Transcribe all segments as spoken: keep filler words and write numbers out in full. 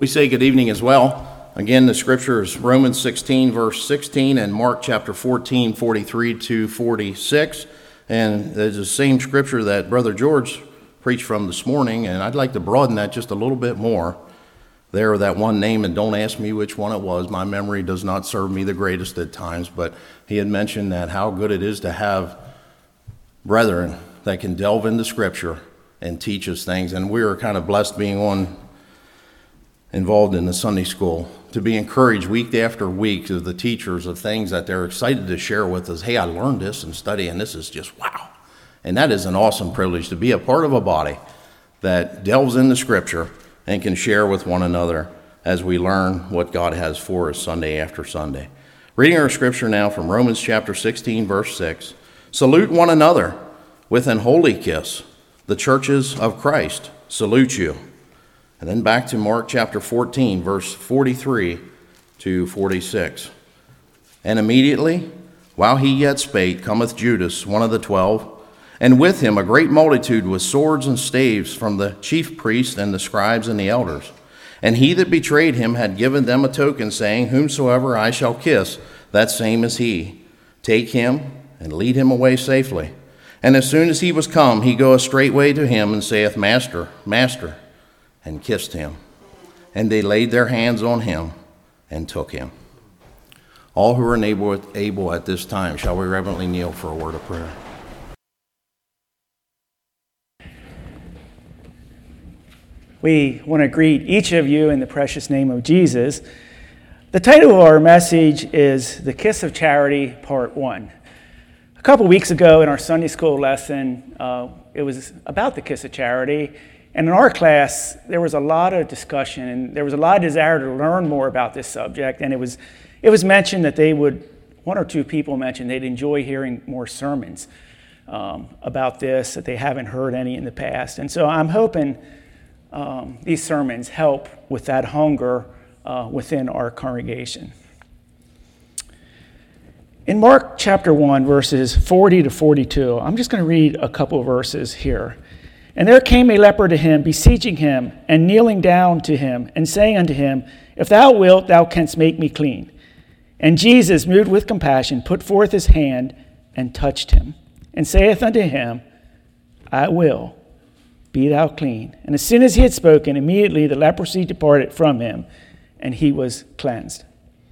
We say good evening as well. Again, the scripture is Romans sixteen, verse sixteen, and Mark chapter fourteen, forty-three to forty-six. And there's the same scripture that Brother George preached from this morning, and I'd like to broaden that just a little bit more. There, that one name, and don't ask me which one it was. My memory does not serve me the greatest at times, but he had mentioned that how good it is to have brethren that can delve into scripture and teach us things. And we are kind of blessed being on involved in the Sunday school, to be encouraged week after week of the teachers of things that they're excited to share with us. Hey, I learned this and study, and this is just wow. And that is an awesome privilege to be a part of a body that delves into Scripture and can share with one another as we learn what God has for us Sunday after Sunday. Reading our Scripture now from Romans chapter sixteen, verse six. Salute one another with an holy kiss. The churches of Christ salute you. And then back to Mark chapter fourteen, verse forty-three to forty-six. And immediately, while he yet spake, cometh Judas, one of the twelve, and with him a great multitude with swords and staves from the chief priests and the scribes and the elders. And he that betrayed him had given them a token, saying, Whomsoever I shall kiss, that same is he. Take him and lead him away safely. And as soon as he was come, he goeth straightway to him and saith, Master, Master, and kissed him. And they laid their hands on him and took him. All who are able, able at this time, shall we reverently kneel for a word of prayer? We want to greet each of you in the precious name of Jesus. The title of our message is The Kiss of Charity, Part one. A couple weeks ago in our Sunday school lesson, uh, it was about the kiss of charity. And in our class, there was a lot of discussion, and there was a lot of desire to learn more about this subject. And it was it was mentioned that they would, one or two people mentioned they'd enjoy hearing more sermons um, about this, that they haven't heard any in the past. And so I'm hoping um, these sermons help with that hunger uh, within our congregation. In Mark chapter one, verses forty to forty-two, I'm just going to read a couple of verses here. And there came a leper to him, beseeching him, and kneeling down to him, and saying unto him, If thou wilt, thou canst make me clean. And Jesus, moved with compassion, put forth his hand, and touched him, and saith unto him, I will, be thou clean. And as soon as he had spoken, immediately the leprosy departed from him, and he was cleansed.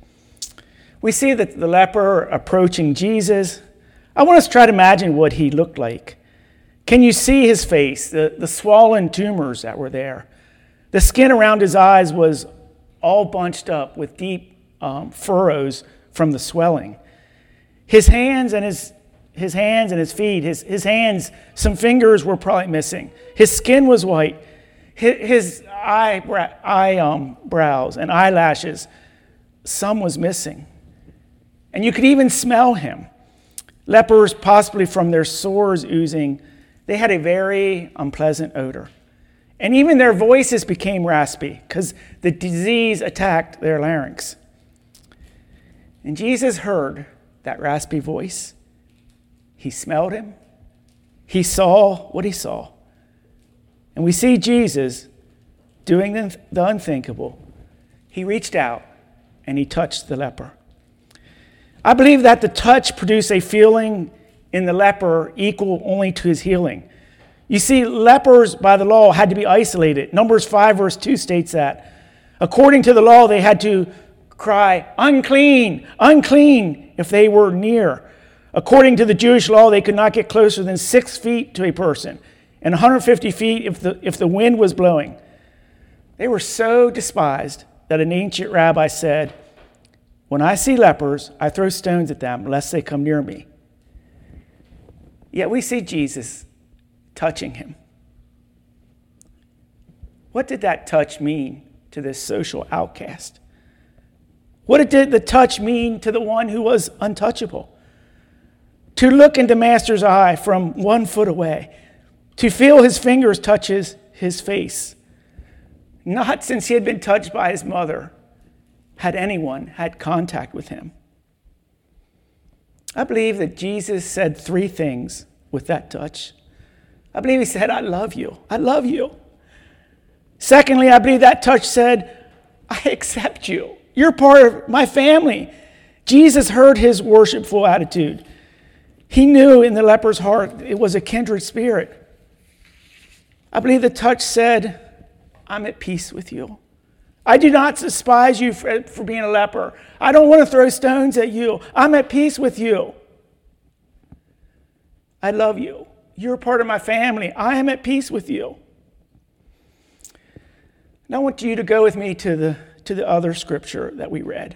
We see that the leper approaching Jesus. I want us to try to imagine what he looked like. Can you see his face, the, the swollen tumors that were there? The skin around his eyes was all bunched up with deep um, furrows from the swelling. His hands and his his hands and his feet, his, his hands, some fingers were probably missing. His skin was white. His, his eye, eye um, brows and eyelashes, some was missing. And you could even smell him. Lepers, possibly from their sores oozing, they had a very unpleasant odor. And even their voices became raspy because the disease attacked their larynx. And Jesus heard that raspy voice. He smelled him. He saw what he saw. And we see Jesus doing the unthinkable. He reached out and he touched the leper. I believe that the touch produced a feeling in the leper equal only to his healing. You see, lepers by the law had to be isolated. Numbers five verse two states that. According to the law, they had to cry, unclean, unclean, if they were near. According to the Jewish law, they could not get closer than six feet to a person, and one hundred fifty feet if the, if the wind was blowing. They were so despised that an ancient rabbi said, when I see lepers, I throw stones at them, lest they come near me. Yet we see Jesus touching him. What did that touch mean to this social outcast? What did the touch mean to the one who was untouchable? To look into Master's eye from one foot away, to feel his fingers touch his, his face. Not since he had been touched by his mother had anyone had contact with him. I believe that Jesus said three things with that touch. I believe he said, I love you. I love you. Secondly, I believe that touch said, I accept you. You're part of my family. Jesus heard his worshipful attitude. He knew in the leper's heart it was a kindred spirit. I believe the touch said, I'm at peace with you. I do not despise you for, for being a leper. I don't want to throw stones at you. I'm at peace with you. I love you. You're part of my family. I am at peace with you. Now I want you to go with me to the, to the other scripture that we read.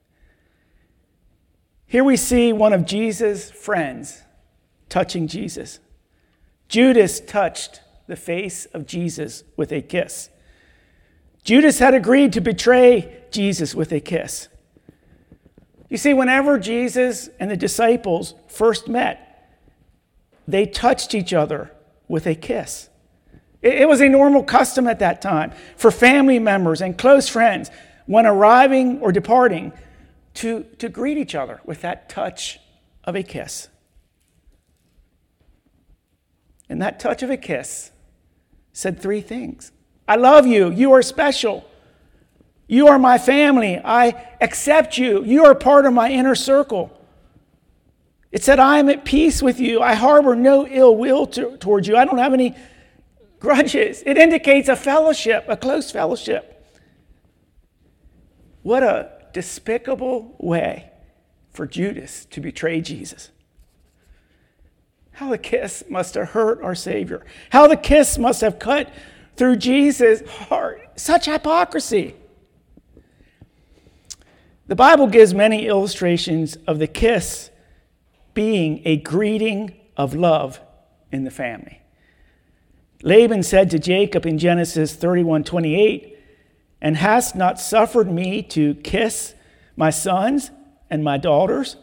Here we see one of Jesus' friends touching Jesus. Judas touched the face of Jesus with a kiss. Judas had agreed to betray Jesus with a kiss. You see, whenever Jesus and the disciples first met, they touched each other with a kiss. It was a normal custom at that time for family members and close friends, when arriving or departing, to, to greet each other with that touch of a kiss. And that touch of a kiss said three things. I love you. You are special. You are my family. I accept you. You are part of my inner circle. It said, I am at peace with you. I harbor no ill will to, towards you. I don't have any grudges. It indicates a fellowship, a close fellowship. What a despicable way for Judas to betray Jesus. How the kiss must have hurt our Savior. How the kiss must have cut through Jesus' heart. Such hypocrisy. The Bible gives many illustrations of the kiss being a greeting of love in the family. Laban said to Jacob in Genesis thirty-one twenty-eight, and hast not suffered me to kiss my sons and my daughters?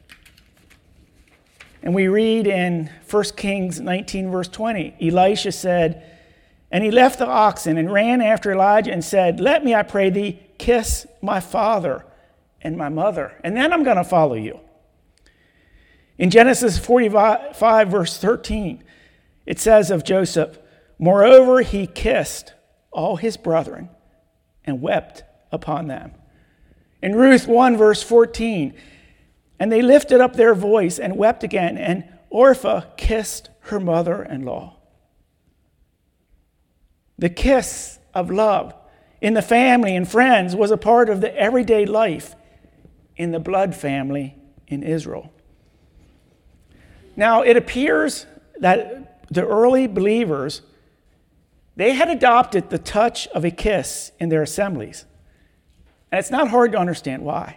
And we read in First Kings nineteen, verse twenty, Elisha said, and he left the oxen and ran after Elijah and said, let me, I pray thee, kiss my father and my mother, and then I'm going to follow you. In Genesis forty-five, verse thirteen, it says of Joseph, moreover, he kissed all his brethren and wept upon them. In Ruth one, verse fourteen, and they lifted up their voice and wept again, and Orpah kissed her mother-in-law. The kiss of love in the family and friends was a part of the everyday life in the blood family in Israel. Now, it appears that the early believers, they had adopted the touch of a kiss in their assemblies. And it's not hard to understand why.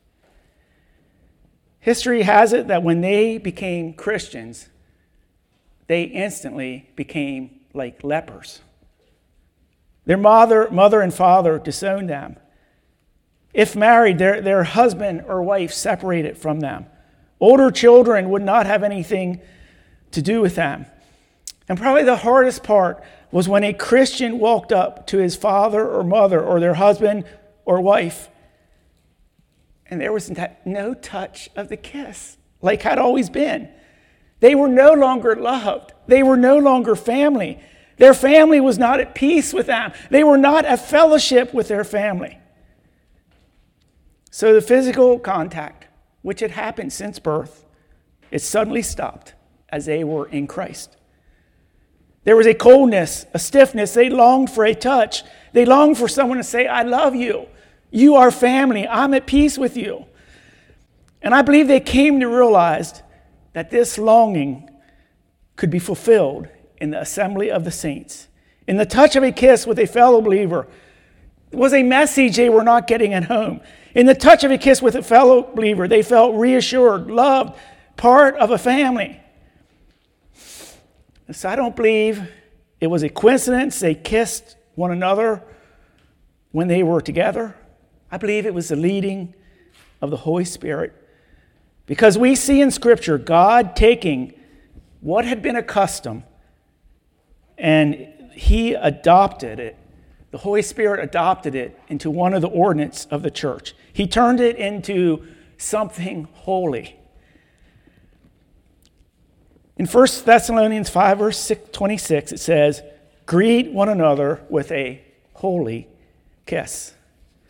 History has it that when they became Christians, they instantly became like lepers. Their mother, mother and father disowned them. If married, their, their husband or wife separated from them. Older children would not have anything to do with them. And probably the hardest part was when a Christian walked up to his father or mother or their husband or wife, and there was no touch of the kiss, like had always been. They were no longer loved. They were no longer family. Their family was not at peace with them. They were not at fellowship with their family. So the physical contact, which had happened since birth, it suddenly stopped as they were in Christ. There was a coldness, a stiffness. They longed for a touch. They longed for someone to say, I love you. You are family. I'm at peace with you. And I believe they came to realize that this longing could be fulfilled in the assembly of the saints. In the touch of a kiss with a fellow believer was a message they were not getting at home. In the touch of a kiss with a fellow believer, they felt reassured, loved, part of a family. So I don't believe it was a coincidence they kissed one another when they were together. I believe it was the leading of the Holy Spirit. Because we see in Scripture God taking what had been a custom and he adopted it. The Holy Spirit adopted it into one of the ordinances of the church. He turned it into something holy. In First Thessalonians five, verse twenty-six, it says, greet one another with a holy kiss.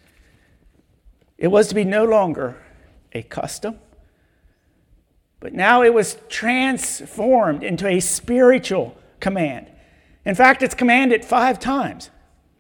It was to be no longer a custom, but now it was transformed into a spiritual command. In fact, it's commanded five times.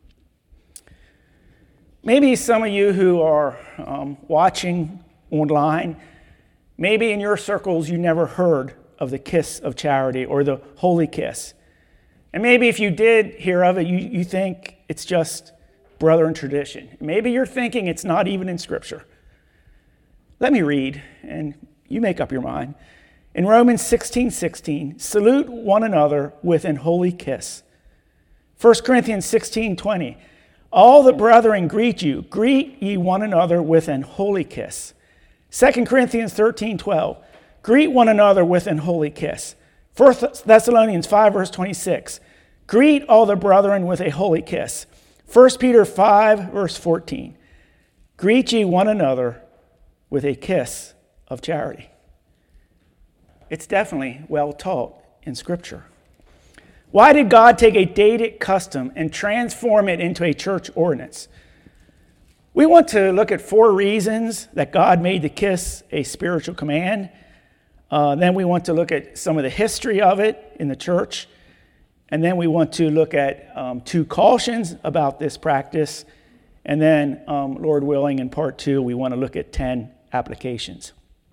Maybe some of you who are um, watching online, maybe in your circles you never heard of the kiss of charity or the holy kiss. And maybe if you did hear of it, you, you think it's just Brethren tradition. Maybe you're thinking it's not even in Scripture. Let me read, and you make up your mind. In Romans sixteen sixteen, salute one another with an holy kiss. First Corinthians sixteen twenty, all the brethren greet you. Greet ye one another with an holy kiss. Second Corinthians thirteen twelve, greet one another with an holy kiss. First Thessalonians five verse twenty-six, greet all the brethren with a holy kiss. First Peter five verse fourteen, greet ye one another with a kiss of charity. It's definitely well taught in Scripture. Why did God take a dated custom and transform it into a church ordinance? We want to look at four reasons that God made the kiss a spiritual command. Uh, then we want to look at some of the history of it in the church. And then we want to look at um, two cautions about this practice. And then, um, Lord willing, in part two, we want to look at ten applications.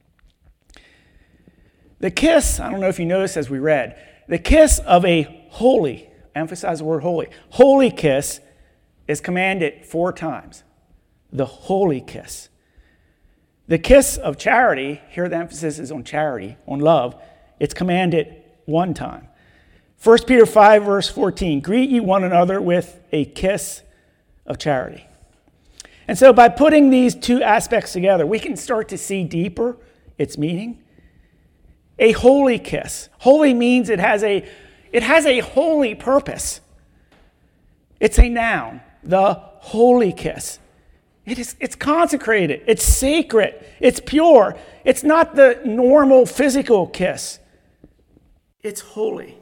The kiss, I don't know if you noticed as we read, the kiss of a holy, I emphasize the word holy, holy kiss is commanded four times. The holy kiss. The kiss of charity, here the emphasis is on charity, on love, it's commanded one time. First Peter five verse fourteen, greet ye one another with a kiss of charity. And so by putting these two aspects together, we can start to see deeper its meaning. A holy kiss. Holy means it has a, it has a holy purpose. It's a noun, the holy kiss. It is, it's consecrated, it's sacred, it's pure. It's not the normal physical kiss. It's holy.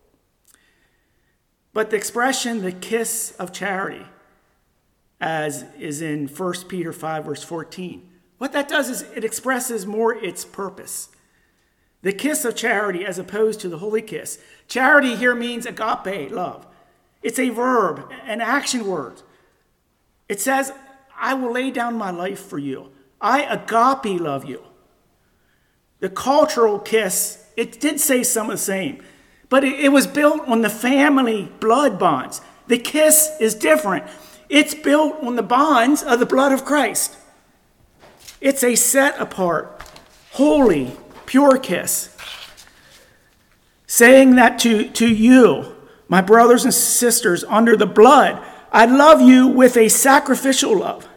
But the expression, the kiss of charity, as is in First Peter five verse fourteen, what that does is it expresses more its purpose. The kiss of charity as opposed to the holy kiss. Charity here means agape, love. It's a verb, an action word. It says, I will lay down my life for you. I agape love you. The cultural kiss, it did say some of the same, but it, it was built on the family blood bonds. The kiss is different. It's built on the bonds of the blood of Christ. It's a set apart, holy, pure kiss. Saying that to, to you, my brothers and sisters, under the blood, I love you with a sacrificial love.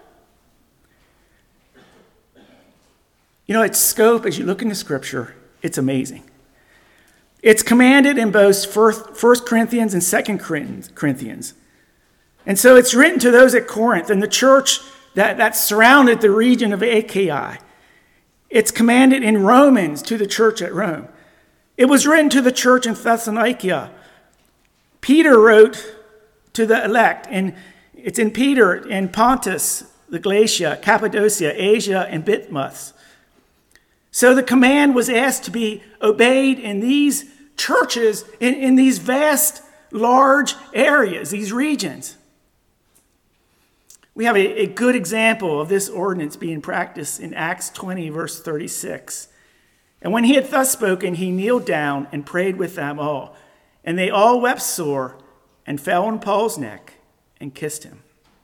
You know, its scope, as you look into Scripture, it's amazing. It's commanded in both First Corinthians and Second Corinthians. And so it's written to those at Corinth and the church that, that surrounded the region of Achaia. It's commanded in Romans to the church at Rome. It was written to the church in Thessalonica. Peter wrote to the elect, and it's in Peter in Pontus, the Galatia, Cappadocia, Asia, and Bithynia. So the command was asked to be obeyed in these churches, in, in these vast, large areas, these regions. We have a, a good example of this ordinance being practiced in Acts twenty, verse thirty-six. And when he had thus spoken, he kneeled down and prayed with them all. And they all wept sore and fell on Paul's neck and kissed him.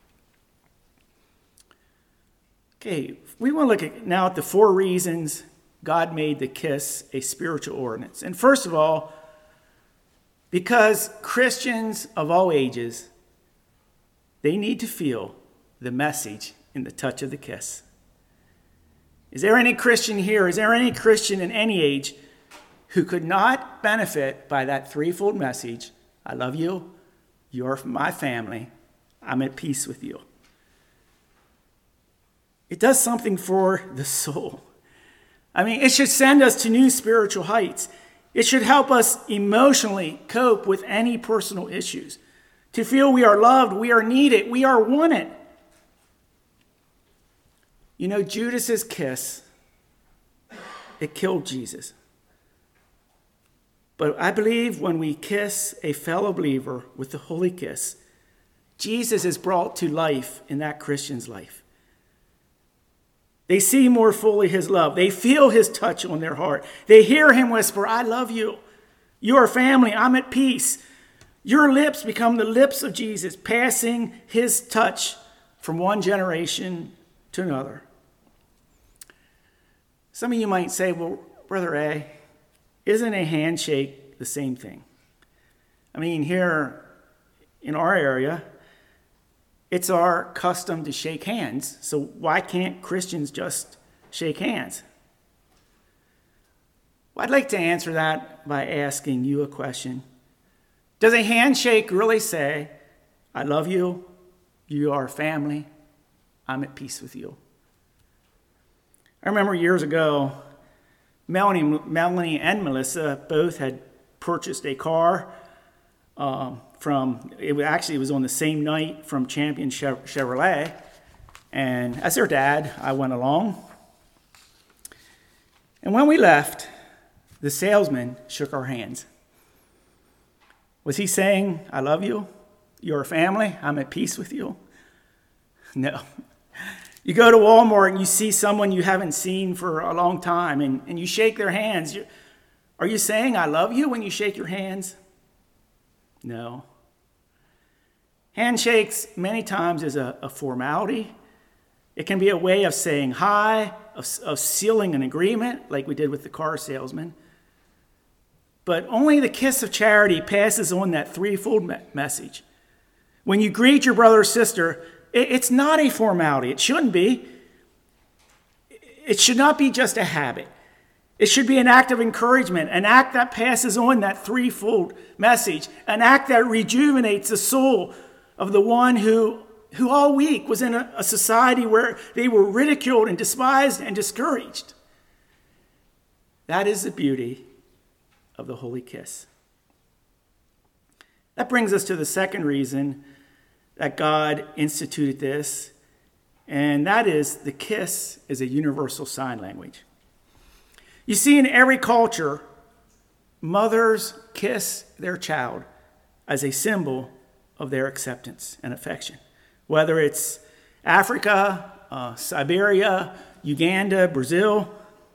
Okay, we want to look at now at the four reasons God made the kiss a spiritual ordinance. And first of all, because Christians of all ages, they need to feel the message in the touch of the kiss. Is there any Christian here, is there any Christian in any age who could not benefit by that threefold message? I love you, you're my family, I'm at peace with you. It does something for the soul. I mean, it should send us to new spiritual heights. It should help us emotionally cope with any personal issues. To feel we are loved, we are needed, we are wanted. You know, Judas's kiss, it killed Jesus. But I believe when we kiss a fellow believer with the holy kiss, Jesus is brought to life in that Christian's life. They see more fully his love. They feel his touch on their heart. They hear him whisper, I love you. You are family. I'm at peace. Your lips become the lips of Jesus, passing his touch from one generation to another. Some of you might say, well, Brother A, isn't a handshake the same thing? I mean, here in our area, it's our custom to shake hands, so why can't Christians just shake hands? Well, I'd like to answer that by asking you a question. Does a handshake really say, I love you, you are family, I'm at peace with you? I remember years ago, Melanie, Melanie and Melissa both had purchased a car um, from, it actually it was on the same night from Champion Chevrolet. And as their dad, I went along. And when we left, the salesman shook our hands. Was he saying, I love you, you're a family, I'm at peace with you? No. You go to Walmart and you see someone you haven't seen for a long time and, and you shake their hands. You're, are you saying I love you when you shake your hands? No. Handshakes many times is a, a formality. It can be a way of saying hi, of, of sealing an agreement like we did with the car salesman. But only the kiss of charity passes on that threefold me- message. When you greet your brother or sister, it's not a formality. It shouldn't be. It should not be just a habit. It should be an act of encouragement, an act that passes on that threefold message, an act that rejuvenates the soul of the one who, who all week was in a, a society where they were ridiculed and despised and discouraged. That is the beauty of the holy kiss. That brings us to the second reason that God instituted this, and that is the kiss is a universal sign language. You see, in every culture, mothers kiss their child as a symbol of their acceptance and affection. Whether it's Africa, uh, Siberia, Uganda, Brazil.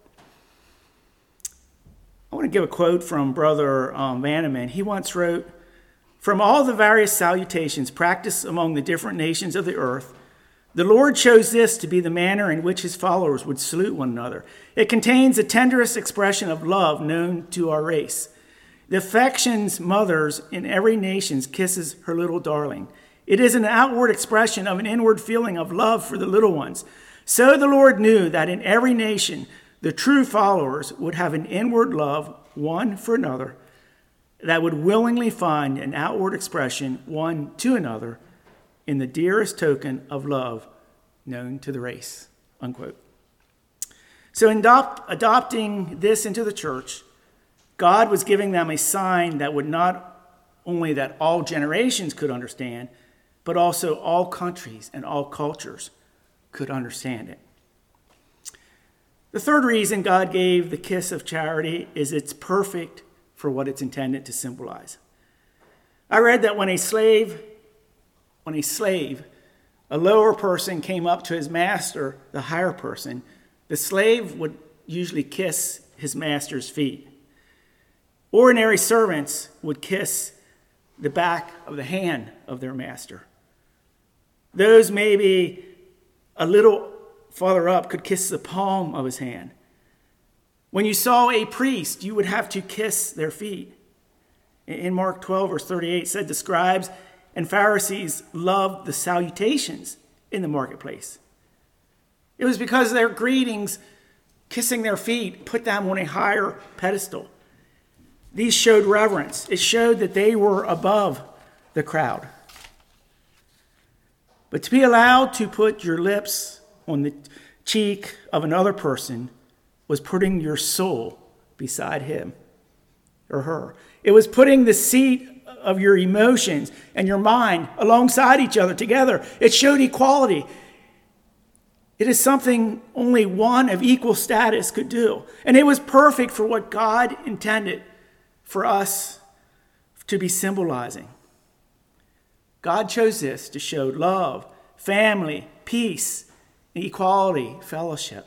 I want to give a quote from Brother um, Vanneman. He once wrote, from all the various salutations practiced among the different nations of the earth, the Lord chose this to be the manner in which his followers would salute one another. It contains the tenderest expression of love known to our race. The affections mothers in every nation kisses her little darling. It is an outward expression of an inward feeling of love for the little ones. So the Lord knew that in every nation, the true followers would have an inward love one for another, that would willingly find an outward expression one to another in the dearest token of love known to the race, unquote. So in adopt, adopting this into the church, God was giving them a sign that would not only that all generations could understand, but also all countries and all cultures could understand it. The third reason God gave the kiss of charity is it's perfect for what it's intended to symbolize. I read that when a slave, when a slave, a lower person came up to his master, the higher person, the slave would usually kiss his master's feet. Ordinary servants would kiss the back of the hand of their master. Those maybe a little farther up could kiss the palm of his hand. When you saw a priest, you would have to kiss their feet. In Mark twelve, verse thirty-eight, it said the scribes and Pharisees loved the salutations in the marketplace. It was because their greetings, kissing their feet, put them on a higher pedestal. These showed reverence. It showed that they were above the crowd. But to be allowed to put your lips on the cheek of another person was putting your soul beside him or her. It was putting the seat of your emotions and your mind alongside each other together. It showed equality. It is something only one of equal status could do. And it was perfect for what God intended for us to be symbolizing. God chose this to show love, family, peace, equality, fellowship.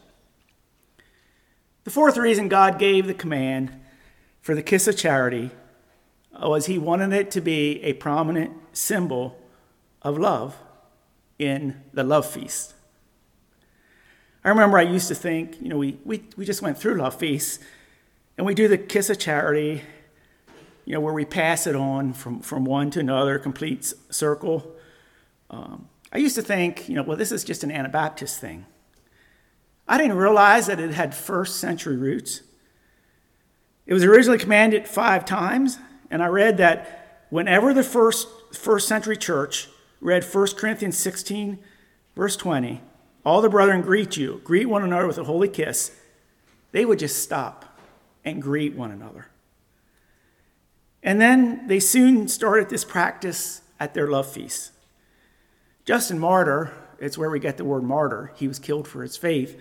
The fourth reason God gave the command for the kiss of charity was he wanted it to be a prominent symbol of love in the love feast. I remember I used to think, you know, we, we, we just went through love feasts, and we do the kiss of charity, you know, where we pass it on from, from one to another, complete circle. Um, I used to think, you know, well, this is just an Anabaptist thing. I didn't realize that it had first century roots. It was originally commanded five times, and I read that whenever the first first century church read First Corinthians sixteen, verse twenty, all the brethren greet you, greet one another with a holy kiss, they would just stop and greet one another. And then they soon started this practice at their love feasts. Justin Martyr, it's where we get the word martyr. He was killed for his faith.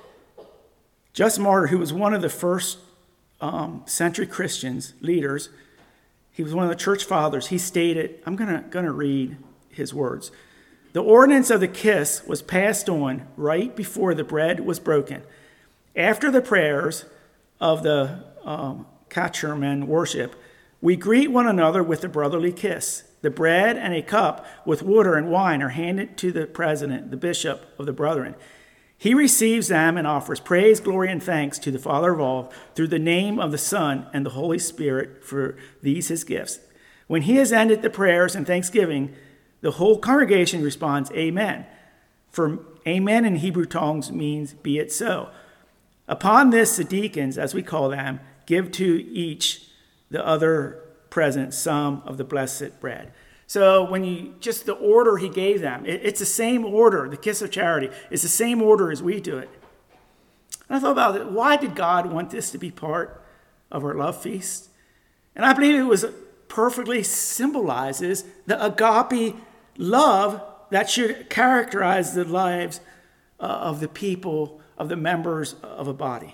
Justin Martyr, who was one of the first um, century Christians, leaders, he was one of the church fathers. He stated, I'm going to gonna read his words. The ordinance of the kiss was passed on right before the bread was broken. After the prayers of the um, Catechumen worship, we greet one another with a brotherly kiss. The bread and a cup with water and wine are handed to the president, the bishop of the brethren. He receives them and offers praise, glory, and thanks to the Father of all through the name of the Son and the Holy Spirit for these his gifts. When he has ended the prayers and thanksgiving, the whole congregation responds, Amen. For Amen in Hebrew tongues means be it so. Upon this, the deacons, as we call them, give to each the other present some of the blessed bread. So when you, just the order he gave them, it, it's the same order, the kiss of charity. It's the same order as we do it. And I thought about it, why did God want this to be part of our love feast? And I believe it was perfectly symbolizes the agape love that should characterize the lives uh, of the people, of the members of a body.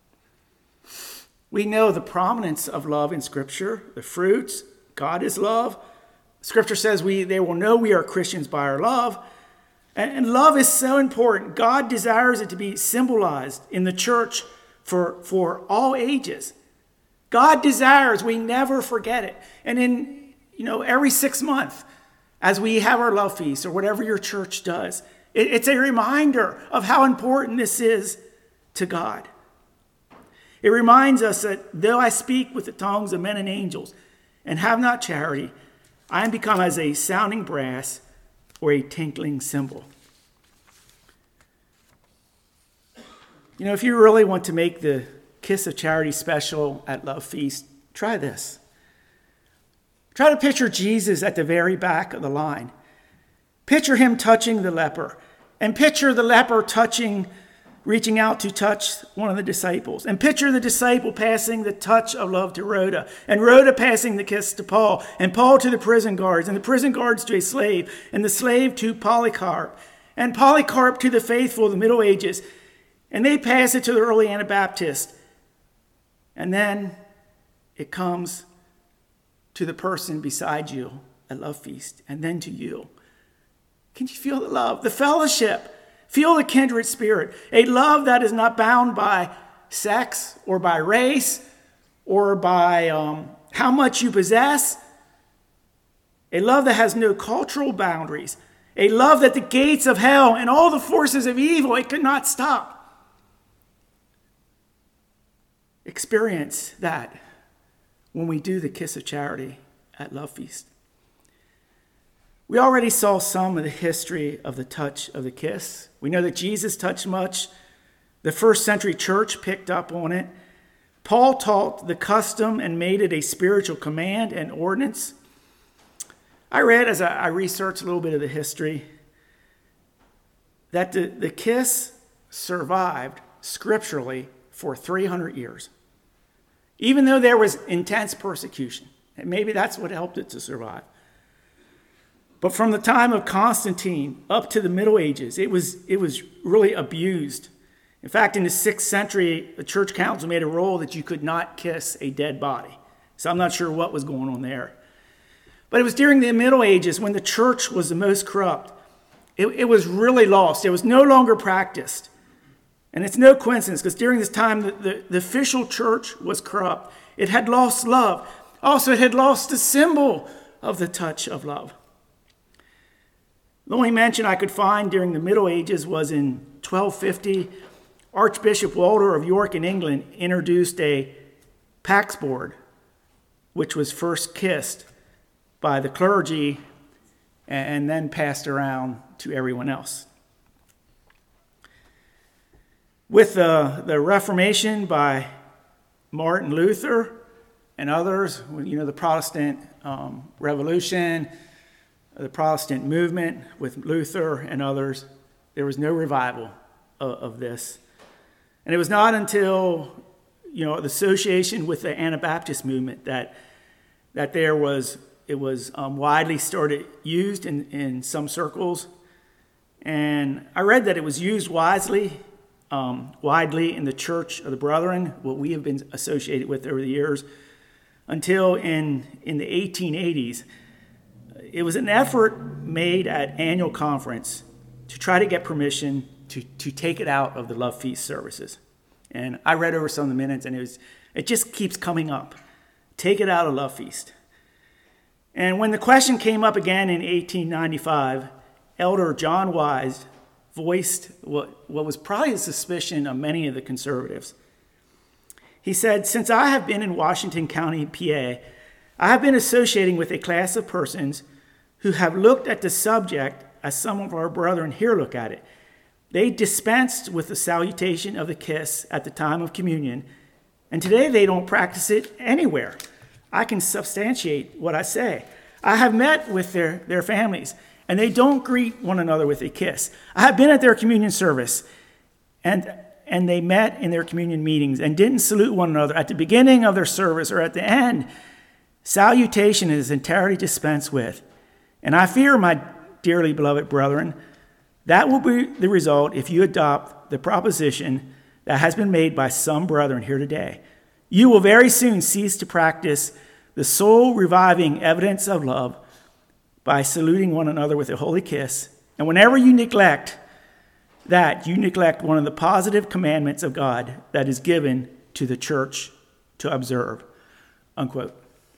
We know the prominence of love in Scripture, the fruits. God is love. Scripture says we they will know we are Christians by our love. And, and love is so important. God desires it to be symbolized in the church for, for all ages. God desires we never forget it. And in, you know, every six months, as we have our love feast or whatever your church does, it, it's a reminder of how important this is to God. It reminds us that though I speak with the tongues of men and angels and have not charity, I am become as a sounding brass or a tinkling cymbal. You know, if you really want to make the kiss of charity special at Love Feast, try this. Try to picture Jesus at the very back of the line. Picture him touching the leper, and picture the leper touching reaching out to touch one of the disciples. And picture the disciple passing the touch of love to Rhoda, and Rhoda passing the kiss to Paul, and Paul to the prison guards, and the prison guards to a slave, and the slave to Polycarp, and Polycarp to the faithful of the Middle Ages. And they pass it to the early Anabaptist. And then it comes to the person beside you at Love Feast, and then to you. Can you feel the love, the fellowship? Feel the kindred spirit, a love that is not bound by sex or by race or by um, how much you possess. A love that has no cultural boundaries. A love that the gates of hell and all the forces of evil, it could not stop. Experience that when we do the kiss of charity at Love Feast. We already saw some of the history of the touch of the kiss. We know that Jesus touched much. The first century church picked up on it. Paul taught the custom and made it a spiritual command and ordinance. I read, as I researched a little bit of the history, that the, the kiss survived scripturally for three hundred years. Even though there was intense persecution. And maybe that's what helped it to survive. But from the time of Constantine up to the Middle Ages, it was, it was really abused. In fact, in the sixth century, the church council made a rule that you could not kiss a dead body. So I'm not sure what was going on there. But it was during the Middle Ages when the church was the most corrupt. It, it was really lost. It was no longer practiced. And it's no coincidence, because during this time, the, the, the official church was corrupt. It had lost love. Also, it had lost the symbol of the touch of love. The only mention I could find during the Middle Ages was in twelve fifty. Archbishop Walter of York in England introduced a Pax board, which was first kissed by the clergy and then passed around to everyone else. With the, the Reformation by Martin Luther and others, you know, the Protestant um, Revolution, the Protestant movement with Luther and others, there was no revival of, of this. And it was not until, you know, the association with the Anabaptist movement that that there was, it was um, widely started, used in, in some circles. And I read that it was used wisely, um, widely in the Church of the Brethren, what we have been associated with over the years, until in, in the eighteen eighties. It was an effort made at annual conference to try to get permission to, to take it out of the Love Feast services. And I read over some of the minutes, and it was it just keeps coming up. Take it out of Love Feast. And when the question came up again in eighteen ninety-five, Elder John Wise voiced what, what was probably a suspicion of many of the conservatives. He said, "Since I have been in Washington County, P A, I have been associating with a class of persons who have looked at the subject as some of our brethren here look at it. They dispensed with the salutation of the kiss at the time of communion, and today they don't practice it anywhere. I can substantiate what I say. I have met with their, their families, and they don't greet one another with a kiss. I have been at their communion service, and, and they met in their communion meetings and didn't salute one another at the beginning of their service or at the end. Salutation is entirely dispensed with. And I fear, my dearly beloved brethren, that will be the result if you adopt the proposition that has been made by some brethren here today. You will very soon cease to practice the soul-reviving evidence of love by saluting one another with a holy kiss. And whenever you neglect that, you neglect one of the positive commandments of God that is given to the church to observe." Unquote.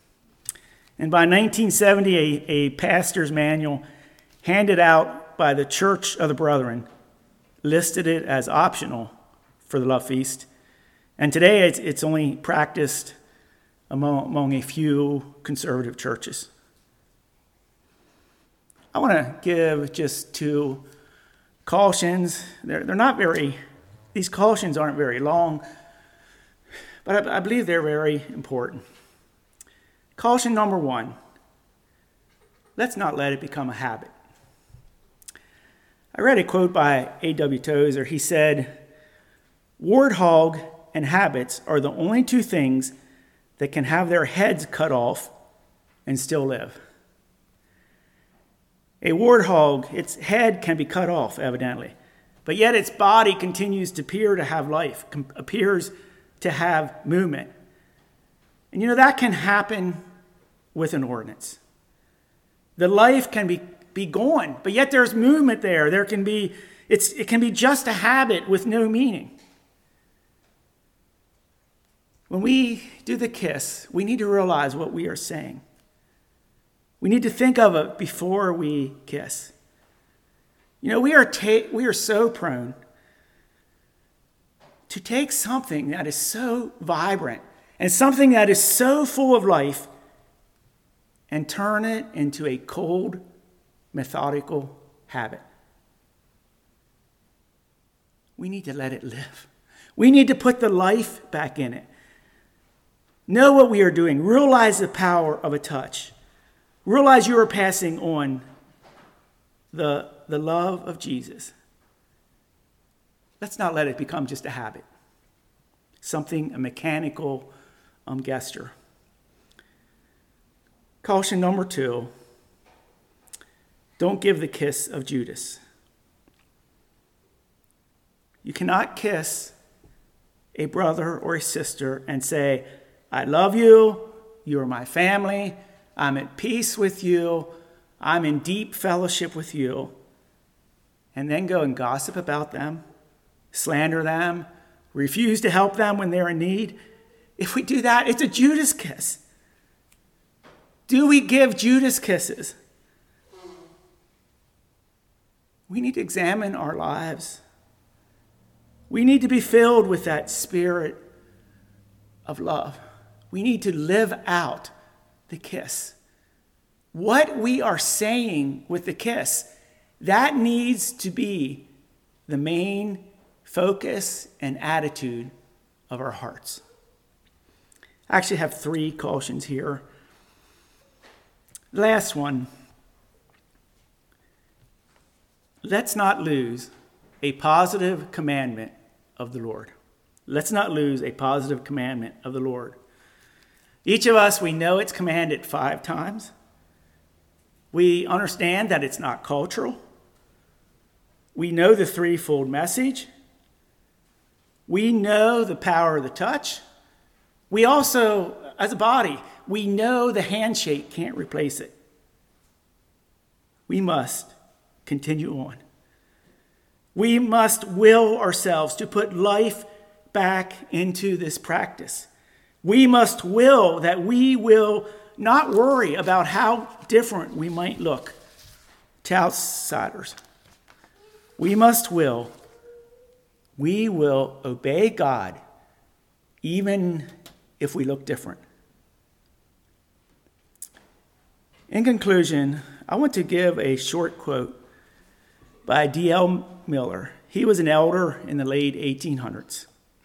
And by nineteen seventy, a, a pastor's manual handed out by the Church of the Brethren listed it as optional for the Love Feast. And today it's, it's only practiced among, among a few conservative churches. I want to give just two cautions. They're, they're not very, these cautions aren't very long, but I, I believe they're very important. Caution number one, let's not let it become a habit. I read a quote by A W Tozer. He said, "Warthog and habits are the only two things that can have their heads cut off and still live." A warthog, its head can be cut off, evidently, but yet its body continues to appear to have life, appears to have movement. And you know, that can happen with an ordinance. The life can be, be gone, but yet there's movement there. There can be, it's, it can be just a habit with no meaning. When we do the kiss, we need to realize what we are saying. We need to think of it before we kiss. You know, we are ta- we are so prone to take something that is so vibrant and something that is so full of life and turn it into a cold, methodical habit. We need to let it live. We need to put the life back in it. Know what we are doing. Realize the power of a touch. Realize you are passing on the, the love of Jesus. Let's not let it become just a habit, something, a mechanical um, gesture. Caution number two, Don't give the kiss of Judas. You cannot kiss a brother or a sister and say, I love you, you are my family, I'm at peace with you, I'm in deep fellowship with you, and then go and gossip about them, slander them, refuse to help them when they're in need. If we do that, it's a Judas kiss. Do we give Judas kisses? We need to examine our lives. We need to be filled with that spirit of love. We need to live out the kiss. What we are saying with the kiss, that needs to be the main focus and attitude of our hearts. I actually have three cautions here. The last one, let's not lose a positive commandment of the Lord. Let's not lose a positive commandment of the Lord. Each of us, we know it's commanded five times. We understand that it's not cultural. We know the threefold message. We know the power of the touch. We also, as a body, we know the handshake can't replace it. We must continue on. We must will ourselves to put life back into this practice. We must will that we will not worry about how different we might look to outsiders. We must will. We will obey God even if we look different. In conclusion, I want to give a short quote by D L Miller. He was an elder in the late eighteen hundreds.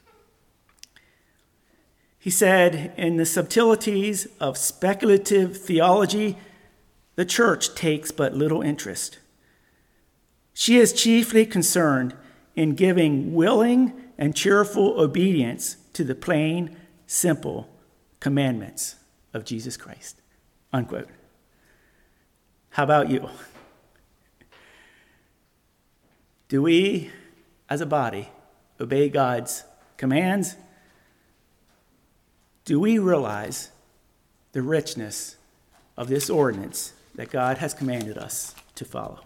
He said, in the subtleties of speculative theology, the church takes but little interest. She is chiefly concerned in giving willing and cheerful obedience to the plain, simple commandments of Jesus Christ. Unquote. How about you? Do we, as a body, obey God's commands? Do we realize the richness of this ordinance that God has commanded us to follow?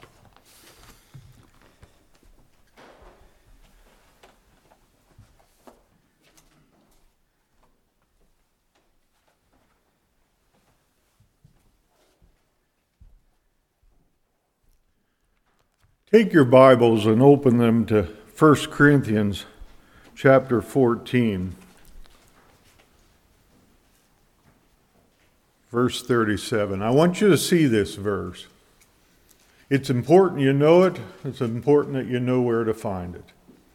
Take your Bibles and open them to First Corinthians chapter fourteen, verse thirty-seven. I want you to see this verse. It's important you know it. It's important that you know where to find it.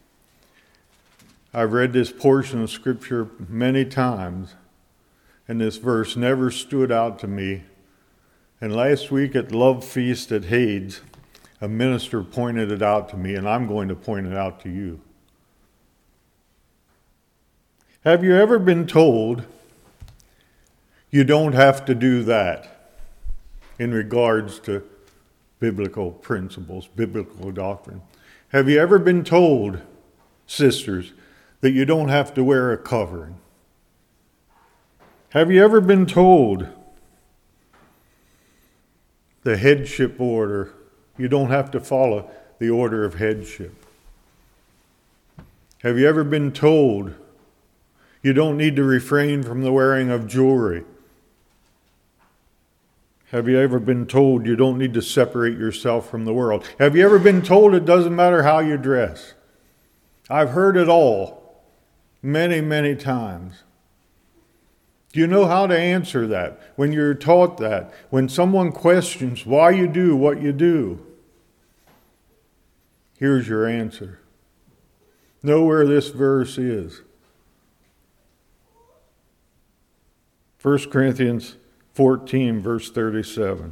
I've read this portion of Scripture many times, and this verse never stood out to me. And last week at Love Feast at Hades, a minister pointed it out to me, and I'm going to point it out to you. Have you ever been told you don't have to do that in regards to biblical principles, biblical doctrine? Have you ever been told, sisters, that you don't have to wear a covering? Have you ever been told the headship order, you don't have to follow the order of headship? Have you ever been told you don't need to refrain from the wearing of jewelry? Have you ever been told you don't need to separate yourself from the world? Have you ever been told it doesn't matter how you dress? I've heard it all many, many times. Do you know how to answer that when you're taught that? When someone questions why you do what you do, here's your answer. Know where this verse is. First Corinthians fourteen, verse thirty-seven.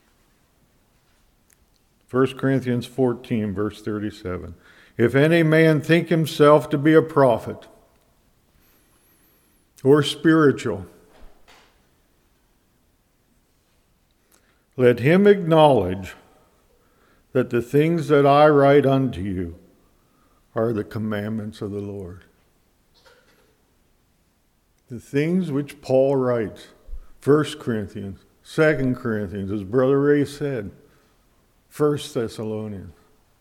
First Corinthians fourteen, verse thirty-seven. If any man think himself to be a prophet or spiritual, let him acknowledge that the things that I write unto you are the commandments of the Lord. The things which Paul writes, First Corinthians, Second Corinthians, as Brother Ray said, First Thessalonians.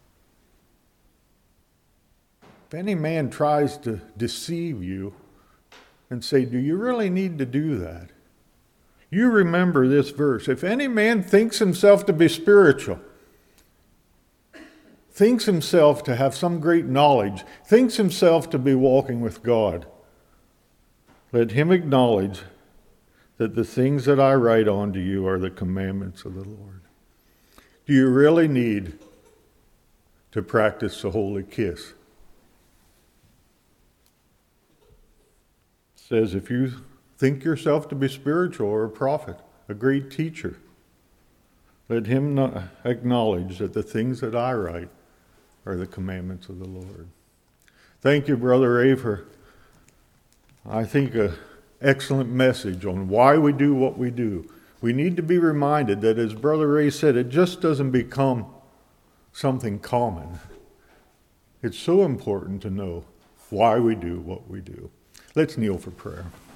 If any man tries to deceive you and say, do you really need to do that? You remember this verse. If any man thinks himself to be spiritual, thinks himself to have some great knowledge, thinks himself to be walking with God, let him acknowledge that the things that I write unto you are the commandments of the Lord. Do you really need to practice the holy kiss? It says if you think yourself to be spiritual or a prophet, a great teacher, let him not acknowledge that the things that I write are the commandments of the Lord. Thank you, Brother Ray, for, I think, an excellent message on why we do what we do. We need to be reminded that, as Brother Ray said, it just doesn't become something common. It's so important to know why we do what we do. Let's kneel for prayer.